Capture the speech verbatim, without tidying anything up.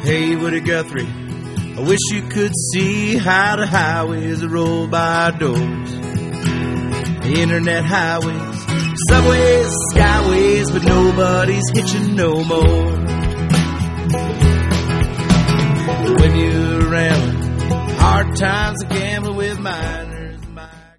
Hey, Woody Guthrie, I wish you could see how the highways roll by our doors. Internet highways, subways, skyways, but nobody's hitching no more. When you're around, hard times are gambling with mine.